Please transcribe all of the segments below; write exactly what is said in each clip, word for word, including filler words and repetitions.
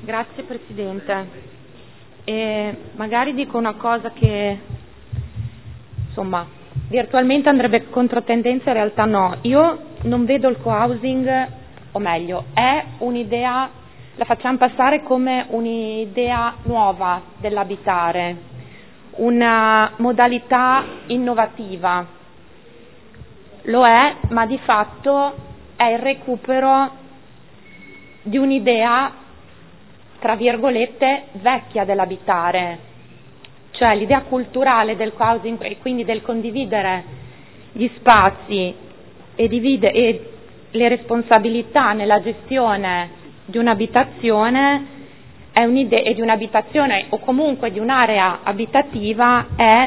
Grazie Presidente. E magari dico una cosa che insomma virtualmente andrebbe controtendenza, in realtà no. Io non vedo il co-housing, o meglio, è un'idea, la facciamo passare come un'idea nuova dell'abitare, una modalità innovativa. Lo è, ma di fatto è il recupero di un'idea, tra virgolette, vecchia dell'abitare, cioè l'idea culturale del co-housing e quindi del condividere gli spazi e, divide, e le responsabilità nella gestione di un'abitazione è un'idea, e di un'abitazione o comunque di un'area abitativa è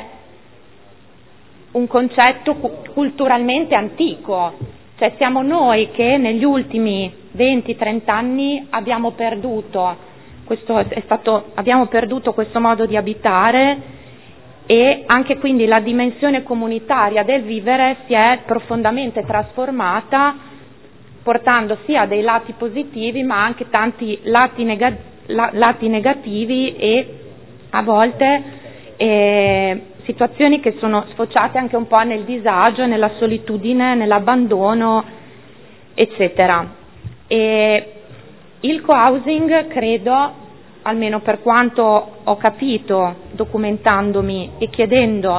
un concetto cu- culturalmente antico. Cioè siamo noi che negli ultimi venti trenta anni abbiamo perduto questo, è stato, abbiamo perduto questo modo di abitare, e anche quindi la dimensione comunitaria del vivere si è profondamente trasformata, portando sia dei lati positivi ma anche tanti lati, nega- la- lati negativi e a volte eh, situazioni che sono sfociate anche un po' nel disagio, nella solitudine, nell'abbandono, eccetera. E il co-housing, credo, almeno per quanto ho capito documentandomi e chiedendo,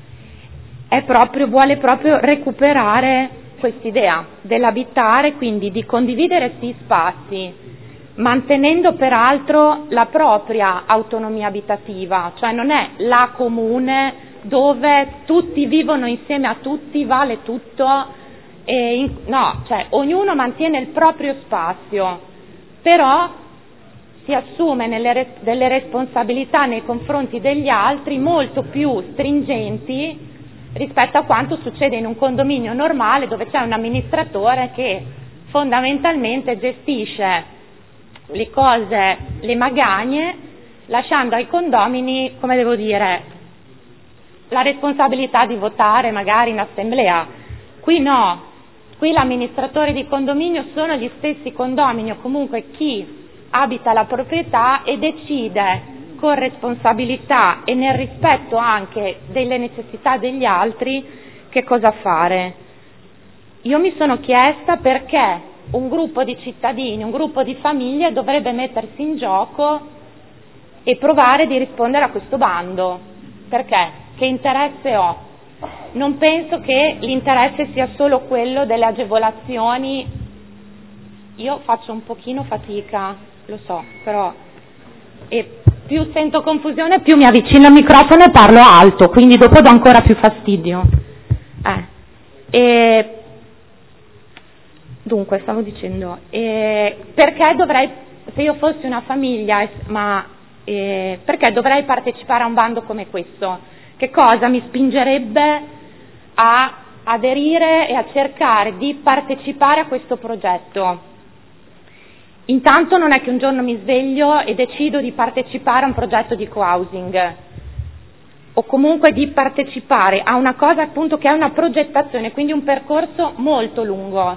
è proprio, vuole proprio recuperare quest'idea dell'abitare, quindi di condividere sì spazi, mantenendo peraltro la propria autonomia abitativa, cioè non è la comune dove tutti vivono insieme a tutti, vale tutto, e in, no, cioè ognuno mantiene il proprio spazio, però si assume nelle, delle responsabilità nei confronti degli altri molto più stringenti rispetto a quanto succede in un condominio normale dove c'è un amministratore che fondamentalmente gestisce le cose, le magagne, lasciando ai condomini, come devo dire, la responsabilità di votare magari in assemblea. Qui no, qui l'amministratore di condominio sono gli stessi condomini o comunque chi abita la proprietà e decide con responsabilità e nel rispetto anche delle necessità degli altri che cosa fare. Io mi sono chiesta perché un gruppo di cittadini, un gruppo di famiglie dovrebbe mettersi in gioco e provare di rispondere a questo bando. Perché? Che interesse ho? Non penso che l'interesse sia solo quello delle agevolazioni. Io faccio un pochino fatica, lo so, però e più sento confusione più mi avvicino al microfono e parlo alto, quindi dopo do ancora più fastidio. Eh. E dunque, stavo dicendo, eh, perché dovrei, se io fossi una famiglia, ma eh, perché dovrei partecipare a un bando come questo? Che cosa mi spingerebbe a aderire e a cercare di partecipare a questo progetto? Intanto non è che un giorno mi sveglio e decido di partecipare a un progetto di co-housing, o comunque di partecipare a una cosa appunto che è una progettazione, quindi un percorso molto lungo.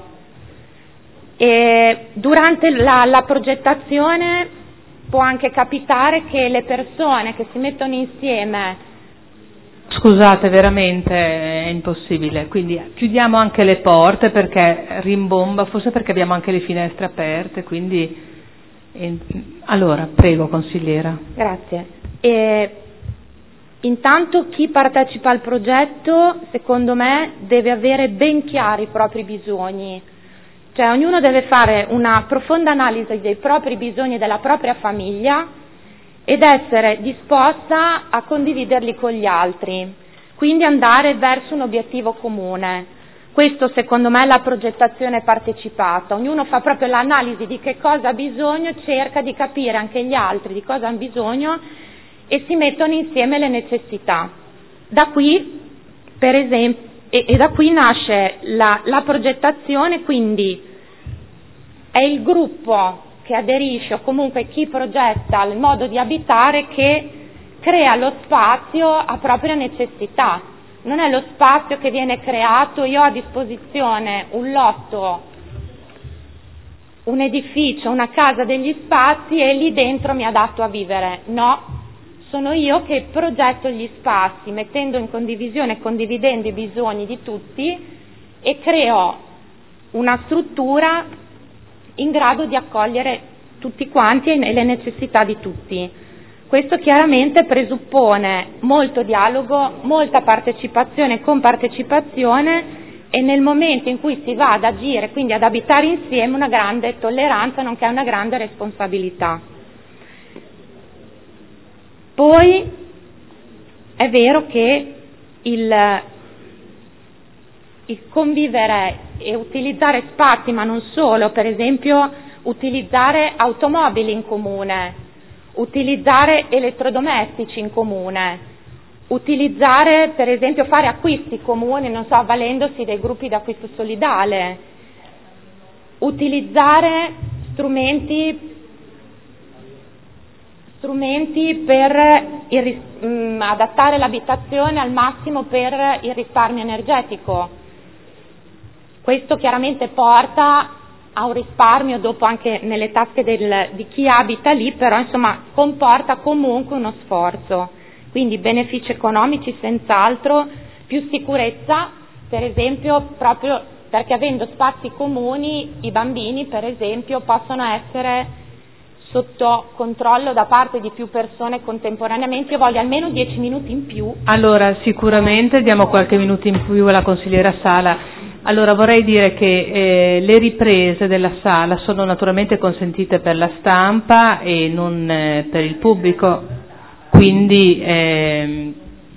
E durante la, la progettazione può anche capitare che le persone che si mettono insieme... Scusate, veramente è impossibile, quindi chiudiamo anche le porte perché rimbomba, forse perché abbiamo anche le finestre aperte, quindi eh, allora prego consigliera. Grazie. E intanto chi partecipa al progetto secondo me deve avere ben chiari i propri bisogni, cioè ognuno deve fare una profonda analisi dei propri bisogni e della propria famiglia ed essere disposta a condividerli con gli altri, quindi andare verso un obiettivo comune. Questo secondo me è la progettazione partecipata, ognuno fa proprio l'analisi di che cosa ha bisogno, cerca di capire anche gli altri di cosa hanno bisogno e si mettono insieme le necessità. Da qui, per esempio, e, e da qui nasce la, la progettazione, quindi è il gruppo che aderisce o comunque chi progetta il modo di abitare che crea lo spazio a propria necessità. Non è lo spazio che viene creato, io ho a disposizione un lotto un edificio, una casa degli spazi e lì dentro mi adatto a vivere. No, sono io che progetto gli spazi, mettendo in condivisione e condividendo i bisogni di tutti, e creo una struttura in grado di accogliere tutti quanti e le necessità di tutti. Questo chiaramente presuppone molto dialogo, molta partecipazione e compartecipazione, e nel momento in cui si va ad agire, quindi ad abitare insieme, una grande tolleranza, nonché una grande responsabilità. Poi è vero che il, il convivere e utilizzare spazi, ma non solo, per esempio utilizzare automobili in comune, utilizzare elettrodomestici in comune, utilizzare, per esempio, fare acquisti comuni, non so, avvalendosi dei gruppi d'acquisto solidale, utilizzare strumenti strumenti per il, mh, adattare l'abitazione al massimo per il risparmio energetico. Questo chiaramente porta a un risparmio dopo anche nelle tasche del, di chi abita lì, però insomma comporta comunque uno sforzo. Quindi benefici economici senz'altro, più sicurezza, per esempio proprio perché avendo spazi comuni i bambini, per esempio, possono essere sotto controllo da parte di più persone contemporaneamente. Io voglio almeno dieci minuti in più. Allora, sicuramente diamo qualche minuto in più alla consigliera Sala. Allora, vorrei dire che eh, le riprese della sala sono naturalmente consentite per la stampa e non eh, per il pubblico, quindi, eh,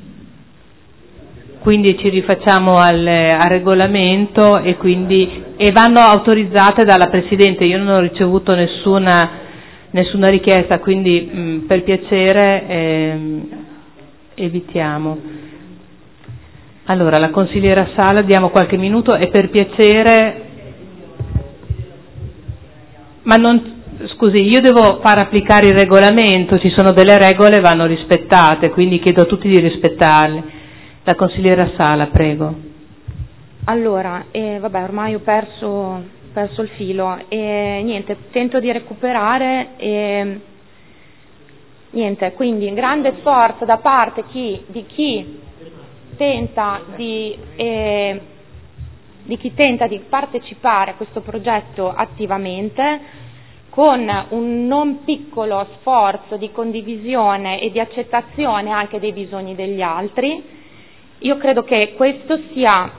quindi ci rifacciamo al, al regolamento e, quindi, e vanno autorizzate dalla Presidente. Io non ho ricevuto nessuna, nessuna richiesta, quindi mh, per piacere eh, evitiamo. Allora, la consigliera Sala, diamo qualche minuto e per piacere, ma non, scusi, io devo far applicare il regolamento, ci sono delle regole, vanno rispettate, quindi chiedo a tutti di rispettarle. La consigliera Sala, prego. Allora, eh, vabbè, ormai ho perso, perso il filo e niente, tento di recuperare e niente, quindi grande sforzo da parte chi, di chi tenta di, eh, di chi tenta di partecipare a questo progetto attivamente, con un non piccolo sforzo di condivisione e di accettazione anche dei bisogni degli altri. Io credo che questo sia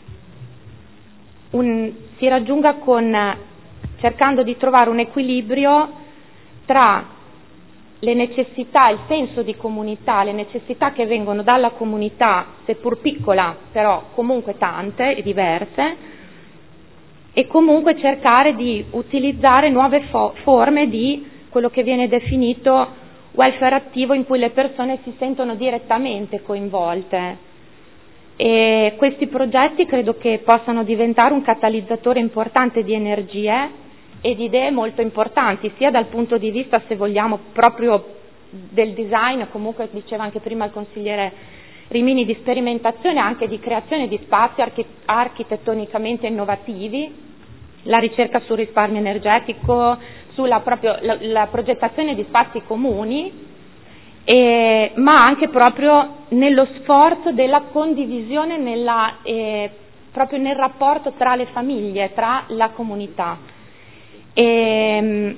un, si raggiunga con, cercando di trovare un equilibrio tra le necessità, il senso di comunità, le necessità che vengono dalla comunità, seppur piccola, però comunque tante e diverse, e comunque cercare di utilizzare nuove fo- forme di quello che viene definito welfare attivo, in cui le persone si sentono direttamente coinvolte. E questi progetti credo che possano diventare un catalizzatore importante di energie e di idee molto importanti, sia dal punto di vista, se vogliamo, proprio del design, comunque diceva anche prima il consigliere Rimini, di sperimentazione, anche di creazione di spazi archi- architettonicamente innovativi, la ricerca sul risparmio energetico, sulla proprio la, la progettazione di spazi comuni, e, ma anche proprio nello sforzo della condivisione, nella, eh, proprio nel rapporto tra le famiglie, tra la comunità. E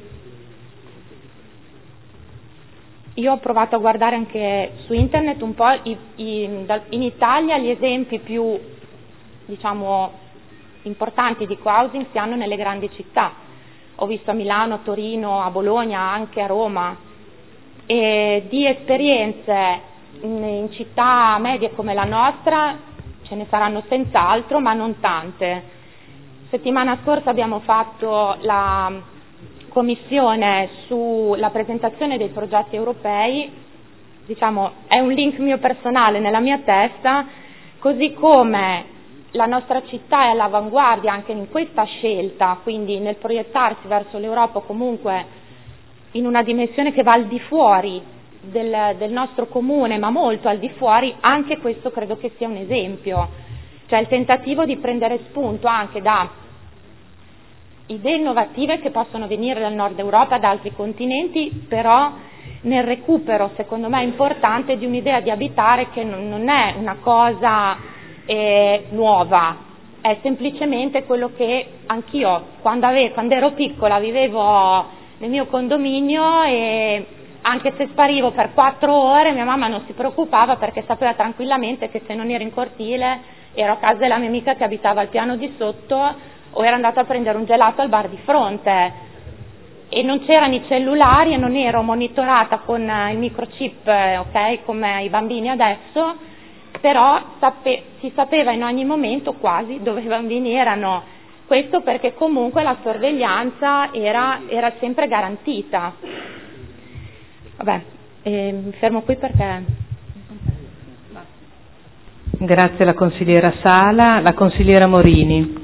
io ho provato a guardare anche su internet un po' i, i, in Italia gli esempi più, diciamo, importanti di co-housing si hanno nelle grandi città. Ho visto a Milano, a Torino, a Bologna, anche a Roma, e di esperienze in, in città medie come la nostra ce ne saranno senz'altro, ma non tante. Settimana scorsa abbiamo fatto la commissione sulla presentazione dei progetti europei, diciamo è un link mio personale nella mia testa, così come la nostra città è all'avanguardia anche in questa scelta, quindi nel proiettarsi verso l'Europa comunque in una dimensione che va al di fuori del, del nostro comune, ma molto al di fuori. Anche questo credo che sia un esempio, cioè il tentativo di prendere spunto anche da idee innovative che possono venire dal nord Europa, da altri continenti, però nel recupero, secondo me, importante di un'idea di abitare che non, non è una cosa eh, nuova, è semplicemente quello che anch'io, quando, avevo, quando ero piccola, vivevo nel mio condominio e anche se sparivo per quattro ore mia mamma non si preoccupava perché sapeva tranquillamente che se non ero in cortile ero a casa della mia amica che abitava al piano di sotto o ero andata a prendere un gelato al bar di fronte e non c'erano i cellulari e non ero monitorata con il microchip, ok, come i bambini adesso, però sape- si sapeva in ogni momento quasi dove i bambini erano, questo perché comunque la sorveglianza era, era sempre garantita. Vabbè, eh, mi fermo qui perché... Grazie alla consigliera Sala, la consigliera Morini.